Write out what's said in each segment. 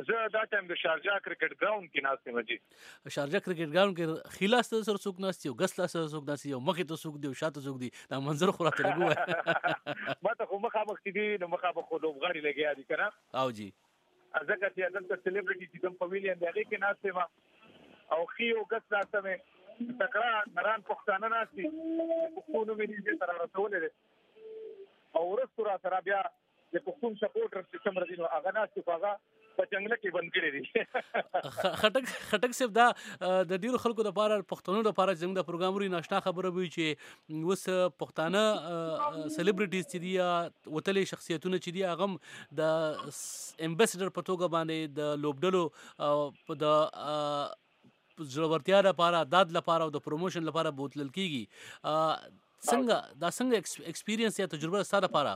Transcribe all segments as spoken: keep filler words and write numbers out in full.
زه دا ټایم د شارجه کرکټ ګراوند کې ناست یم جی. شارجه کرکټ ګراوند کې خلاص سره څوک ناست یو غس لاس سره څوک ناست یو مخې ته څوک دی او شاته څوک دی دا منظر خو راته لګو ما ته خو مخامخ دي نو مخامخ خو لوبغاړي لګیا دي کنه او جی ځکه چې دلته سلیبریټي چې کوم پویلین دی هغه کې ناست یم او خيو غس ناست مې تکرار نران پښتانه ناست دي پښتون مې دې سره راټولې او ورستو را سره بیا د پښتون سپورټر سیستم راځي نو هغه ناست هغه په څنګه کې بند کړی دي خټک خټک صاحب دا د ډیرو خلکو د لپاره پښتنو لپاره زموږ د پروګراموري ناشنا خبره وي چې وس پښتانه سلیبریټیز چې دي وتلې شخصیتونه چې دي هغه د امبیسډر په توګه باندې د لوبډلو د ضرورتیا لپاره داد لپاره او د پروموشن لپاره بوتلل کیږي څنګه دا څنګه ایکسپیرینس یا تجربه ستاسو لپاره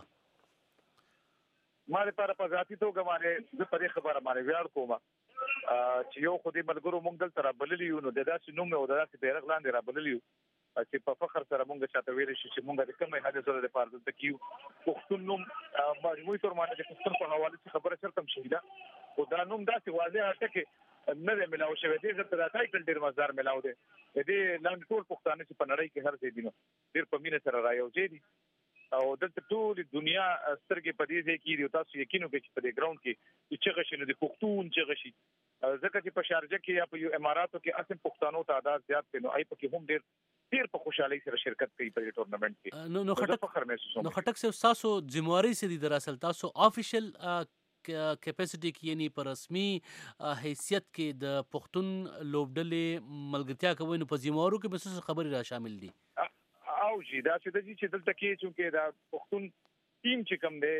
ما لپاره په ذاتي توګه باندې زه په دې خبره باندې ویاړ کوم چې یو خو دې ملګرو مونږ دلته را بللی یو نو د داسې نوم او د داسې بیرغ لاندې را بللی یو چې په فخر سره مونږ چاته ویل شي چې مونږ د کومه حادثه سره د پاره دلته کیو پښتون نوم مجموعي تور باندې د پښتون په حواله څخه خبره چرته شي دا او دا نوم داسې واضح هټه کې نه دی ملاو شوی دی چې دا ټایټل ډیر مزدار ملاو دی دې لاندې ټول پښتانه چې په نړۍ کې هر ځای دي نو ډیر په مینه سره رايو دي او دلته ټول دنیا سترګې په دې ځای کې دي تاسو یقین وکړئ چې په دې ګراوند کې چې غشي نو د پښتون چې غشي ځکه چې په شارجه کې یا په اماراتو کې اصل پښتنو تعداد زیات دی نو آی په کې هم ډیر ډیر په خوشحالي سره شرکت کوي په دې ټورنمنت کې نو نو خټک فخر محسوس نو خټک صاحب تاسو ذمہواری سي دي دراصل تاسو افیشل کیپاسټي کې یعنی پر رسمي حیثیت کې د پښتون لوبډلې ملګرتیا کوي نو په ذمہوارو کې به څه خبري را شامل دي او جی دا چې د چې دلته کې چې دا پښتون ټیم چې کوم دی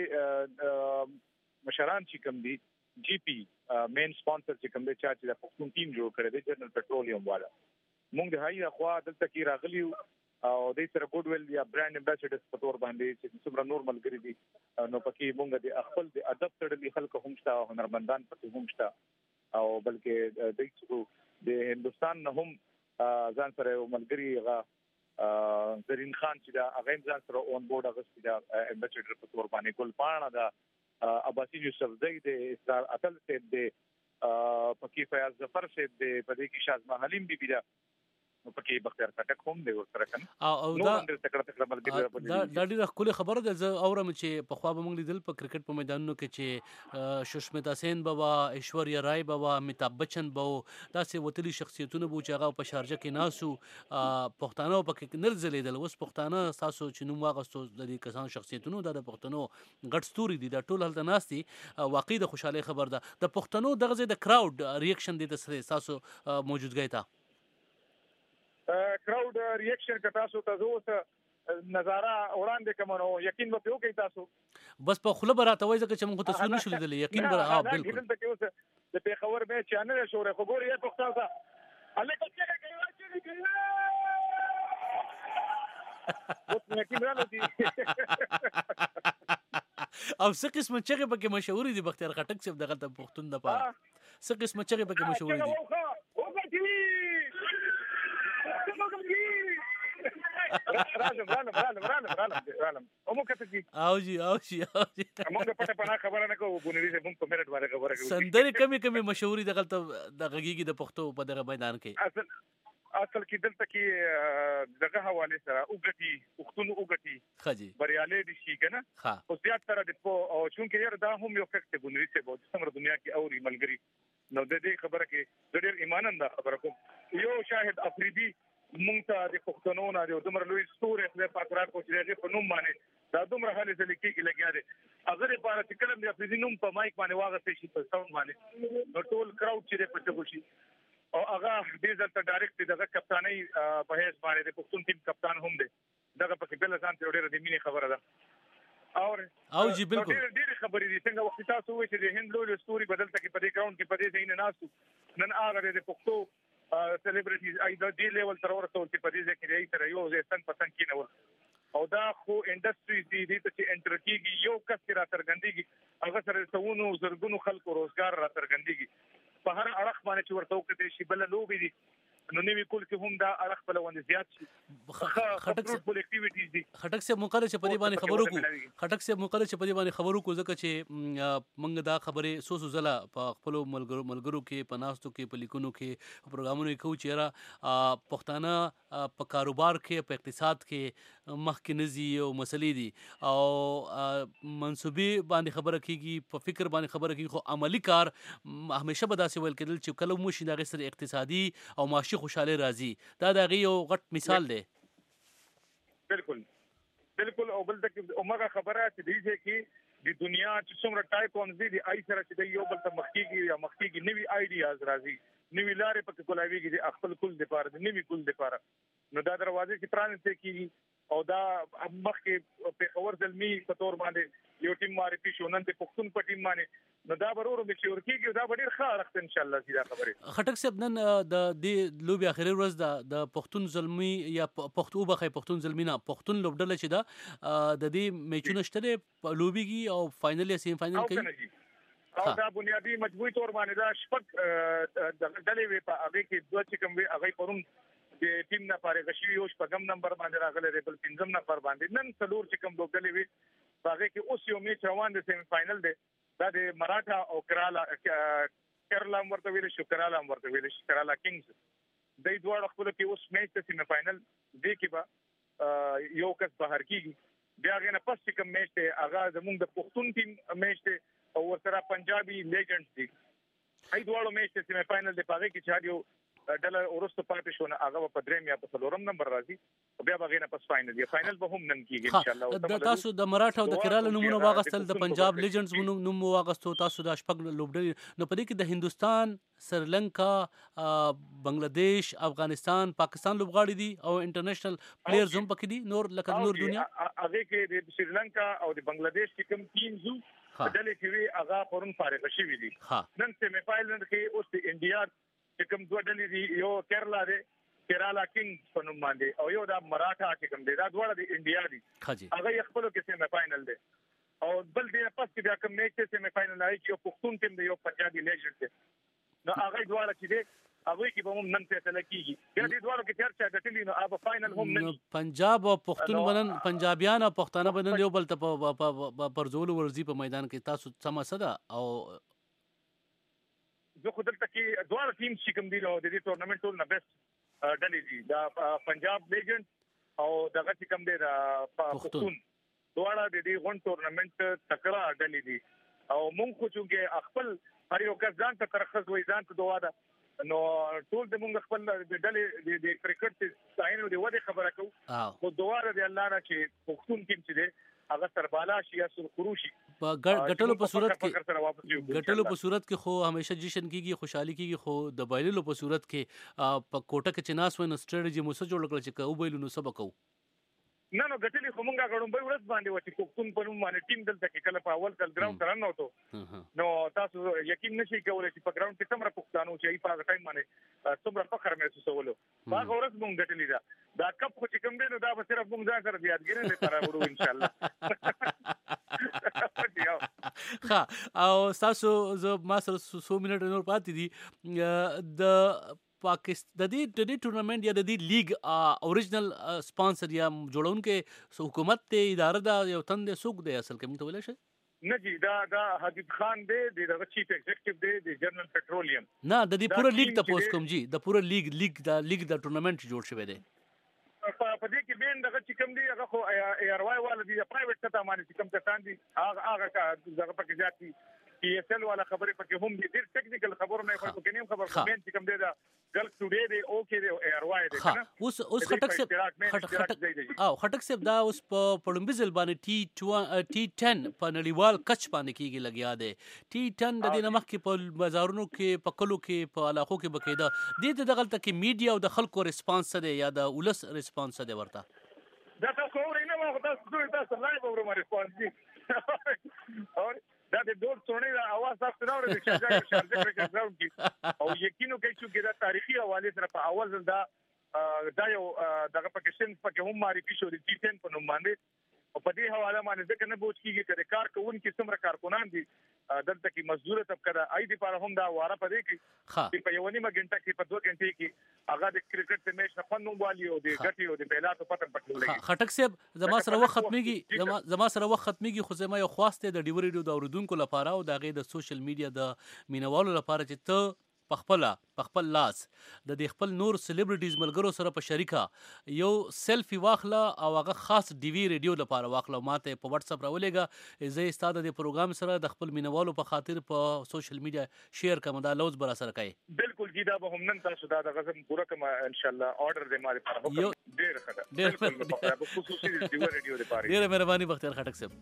دې مشران چې کوم دي جی پی مین سپانسر چې کوم دی چې د پښتون ټیم جوړ کړی دی جنرال پټرولیم والا موږ د هاي اخوا دلته کې راغلی او د سره ګډ ویل یا برانډ امبیسډرز په تور باندې چې څومره نور ملګری دي نو پکې موږ د خپل د ادب تړلي خلک هم شته هنرمندان پکې هم شته او بلکې د څو د هندستان نه هم ځان سره ملګری هغه زرین خان چې دا هغه ځان سره اون بورډ اغستی دا امبیسډر په تور باندې ګل پاڼه دا عباسی یوسف زئی د اسرار اتل سید د پکی فیاض ظفر سید د پدې کې شازما حلیم بي بي دا پکې بختیار خټک هم دی ورسره کنه او دا دا ډیره خولي خبره ده زه اورم چې په خوا به موږ لیدل په کرکټ په میدانونو کې چې ششمتا سین بابا ایشوریا رای بابا میتاب بچن بابا داسې وتلي شخصیتونه بو چې هغه په شارجه کې ناسو پښتانه په کې نرځلیدل اوس پښتانه تاسو چې نوم واغستو د دې کسانو شخصیتونو د پښتنو غټ ستوري دي دا ټول هلته ناستي واقعي د خوشاله خبر ده د پښتنو دغه د کراود ریاکشن دي تاسو موجودګی تا کراود ریاکشن کا تاسو ته زه نظاره وړاندې کوم نو یقین به وکړئ تاسو بس په خله براته وای ځکه چې موږ تصویر نشو لیدلی یقین بر ها بالکل د پیښور به چانل شوره خو ګوري په تاسو ته الله کله کوي چې کوي اوس یقین راځي او څه قسم چې په مشهور دي بختیار خټک صاحب دغه ته پښتون د پاره څه قسم چې په مشهور دي راځم راځم راځم راځم راځم راځم او موږ ته دي او جی او جی او جی موږ په پټه خبره نه کوو بونری سے موږ په منټ باندې خبره کوو سندري کمی کمی مشهوري دغه د غږیږي د پښتو په دغه میدان کې اصل اصل کې دلته کې دغه حواله سره وګټي پښتون وګټي خجي بریالي دي شي کنه او زیات تر د او چونکه یاره دا هم یو فکت بونری سے بہت څومره دنیا کې اوري ملګری نو د دې خبره کې ډېر ایماننده خبره کوم یو شاهد افریدي مونږ ته د پښتنو نه د دومره لوی ستوري خپل پاترا کو چې په نوم باندې دا دومره حالې ځل کې لګیا دي اگر په اړه چې کلم د افریدي نوم په مایک باندې واغسته شي په ساوند باندې نو ټول کراود چې په څه شي او هغه دې ځل ډایرکټ دغه کپتاني په هیڅ باندې د پښتون ټیم کپتان هم دی دغه په بل ځان ته ډېر د مینې خبره ده او او جی بالکل ډېر خبرې دي څنګه وخت تاسو وایي چې د هند لوی ستوري بدلته کې په دې ګراوند کې په دې ځای نه ناسو نن هغه د پښتو سلیبریټیز ایدا دی لیول تر ورته چې په دې کې دی تر یو ځای څنګه پسند کینول او دا خو انډستری دی دې ته انټر کیږي یو کس را ترګندېږي هغه سره څونو زرګونو خلکو روزګار را ترګندېږي په هر اړخ باندې چې ورته وکړي شي بل لوبي دي نو نوی کول کې هم دا اړه خپل ونې زیات شي. خټک فروټفل اکټیویټیز دي. خټک سه مقاله چې په دې باندې خبرو کو خټک سه مقاله چې په دې باندې خبرو کو ځکه چې موږ دا خبره سوسو زله په خپل ملګرو ملګرو کې په ناستو کې په لیکونو کې پروګرامونو کې چې را پښتانه په کاروبار کې په اقتصاد کې مخکې نزي او مسلې دي او منسوبي باندې خبره کیږي په فکر باندې خبره کیږي خو عملی کار همیشه به داسې ویل کېدل چې کله مو شي دغه سره اقتصادي او معاشي خوشاله راځي. دا دغه یو غټ مثال دی. بالکل بالکل او بل تک عمره خبره چې دی چې د دنیا چې څومره ټایپونز دي د آی سره چې یو بل ته مخکېږي یا مخکېږي نوی آیډیاز راځي نوی لارې پکې کولاویږي د خپل کل د پاره د نوی کل د پاره نو دا دروازې چې پرانځي کیږي او دا مخکې په خبر زلمی په تور باندې یو ټیم معرفي شو نن د پښتون په ټیم باندې نو دا برورو به چې ورکیږي دا به ډیر ښه راځي ان شاء الله سیده خبره. خټک صاحب نن د دې لوبي اخري ورځ د د پښتون زلمی یا پښتو بخې پښتون زلمی نه پښتون لوبډله چې دا د دې میچونه شته لوبيږي او فائنل یا سیمی فائنل کوي او دا بنیادی مجموعي تور باندې دا شپږ د ډلې وی په هغه کې دوه چې کوم وی هغه پرون د ټیم نه فارغ شوی یو شپږم نمبر باندې راغلی دی بل پنځم نمبر باندې نن څلور چې کوم لوبډلې وی هغه کې اوس یو میچ روان دی سیمی فائنل دی دا د مراఠا او کرالا کیرلا ورته ویل شو کرالا ورته ویل شو کرالا کینګز د دوه خپل کې اوس میچ ته سیمی فائنل دی کې به یو کس بهر کیږي بیا غنه پس چې کوم میچ ته هغه زموږ د پښتون ټیم میچ ته او ورسره پنجابي لیجنډز دي هي دوه میچ ته سیمی فائنل دی پاره کې چې یو ډله ورسته پاتې شو نه هغه په دریم یا په څلورم نمبر راځي بیا بغینه پس فائنل دی فائنل به هم نن کیږي ان شاء الله. د تاسو د مراఠا او د کراله نمونه واغستل د پنجاب لیجنډز نوم واغستو تاسو د شپږ لوبډلې نو په دې کې د هندستان سریلانکا بنگلاديش افغانستان پاکستان لوبغاړي دي او انټرنیشنل پلیئرز هم پکې دي نور لکه نور دنیا هغه کې د سریلانکا او د بنگلاديش کې کوم ټیم زو بدلې کې وی هغه پرون فارغ شوی دي نن سیمی فائنل کې اوس د انډیا چې کوم دوه ډلې دي یو کیرلا دی کیرالا کینګز په نوم باندې او یو د مراఠا چې کوم دی دا دواړه د انډیا دي هغه خپل کې سیمی فائنل دی او بل دی پس کې بیا کوم میچ سیمی فائنل راځي یو پښتون ټیم دی یو پنجابي لیجنډ دی نو هغه دواړه چې دی هغه کې به هم نن فیصله کیږي بیا دې دواړو کې چرچا غټلی نو اب فائنل هم نن پنجاب او پښتون بنن پنجابیان او پښتانه بنن یو بل ته پرزول ورزي په میدان کې تاسو سم صدا او زه خو دلته کې دواړه ټیم چې کوم دي نو د دې ټورنمنت ټول نه بیسټ ډلې دي دا پنجاب لیجنډ او دغه چې کوم دی دا پښتون دواړه د دې غون ټورنمنت تکړه ډلې دي او مونږ خو چې خپل هر یو کس ځان ته ترخص وای ځان ته دوا ده نو ټول د مونږ خپل د ډلې د کرکټ ستاینو دی وړي خبره کوو خو دواره دی الله نه چې پښتون ټیم چې دی هغه سربالا شي یا سرخروشي په ګټلو په صورت کې ګټلو په صورت کې خو همیشه جشن کیږي خوشحالي کیږي خو د بایللو په صورت کې په کوټه کې چې ناس ویني سټریټجی مو څه جوړ کړل چې کو بایلو نو سبق کو نه نو ګټلې خو مونږه غړم به ورځ باندې وتی پښتون په نوم باندې ټیم دلته کې کله په اول کل ګراوند تر نه وته نو تاسو یقین نشئ کولای چې په ګراوند کې څومره پښتانه چې په ټایم باندې څومره فخر محسوسولو هغه ورځ مونږ ګټلې دا دا کپ خو چې کوم دی نو دا به صرف مونږ ځان سره یادګیرې لپاره وړو ان شاء الله. ها او تاسو زه ما سره څو منټ نور پاتې دي د پاکستان د دې د دې ټورنمنت یا د دې لیګ اوریجنل سپانسر یا جوړونکو حکومت ته اداره دا یو تند سوق دی اصل کې متویل شي نه جی دا دا حبیب خان دی د چیف ایگزیکټیو دی د جنرال پټرولیم نه د دې پوره لیګ ته پوس کوم جی د پوره لیګ لیګ دا لیګ د ټورنمنت جوړ شوی دی په دې کې بین دغه چې کوم دی هغه خو ایر واي والا دی پرایویټ کته باندې چې کوم کسان دي هغه هغه دغه پکې ځاتي پی ایس ال والا خبرې پکې هم دي ډیر ټیکنیکل خبرونه نه کوي کې نیم خبر کوم چې کوم دی دا ګلف ټوډے دی اوکے دی ایر واي دی کنه اوس اوس خټک سے خټک او خټک سے دا اوس په پړمبزل باندې ټي ټي ټن په نړیوال کچ باندې کېږي لګیا دی ټي ټن د دې نمخ کې په بازارونو کې په کلو کې په علاقو کې بقیدا دې ته دغلت کې میډیا او د خلکو ریسپانس دی یا د ولس ریسپانس دی ورته دا تاسو ورینه ما تاسو تاسو لایو ورو ریسپانس دي اور دا د دوه څونې د اواز تاسو نه اورئ چې ځای شارجه کې ګراوند کې او یقینو کوي چې دا تاریخي حواله سره په اول ځل دا دا یو دغه پاکستان پکې هم معرفي شو د ټي ټن په نوم باندې او په دې حواله باندې ځکه نه بوج کیږي چې کار کوونکي څومره کارکونان دي دلته کې مزدور طبقه دا اې دي په هم دا واره پدې کې په یو نیمه غنټه کې په دوه غنټې کې هغه د کرکټ د میچ نه خوند والي او د ګټي او د بیلاتو پتن پټول لګي. خټک صاحب زما سره وخت ختميږي زما زما سره وخت ختميږي خو زما یو خواسته د ډیو ریډیو د اوریدونکو لپاره او د غي د سوشل میډیا د مینوالو لپاره چې ته پخپل پخپل لاس د دې خپل نور سلیبریټیز ملګرو سره په شریکه یو سیلفي واخله او هغه خاص ډي وی ریډیو لپاره واخله ماته په واتس اپ راولېګه زه ستاسو د پروګرام سره د خپل مینوالو په خاطر په سوشل میډیا شیر کوم دا لوز بر سره کوي. بالکل جی دا به هم نن تاسو دا د غزم پوره کوم ان شاء الله اورډر دې ماره پر وکړم. ډیر ښه ده. بالکل په خصوصي د ډیو ریډیو لپاره. ډیره مهرباني بختیار خټک صاحب.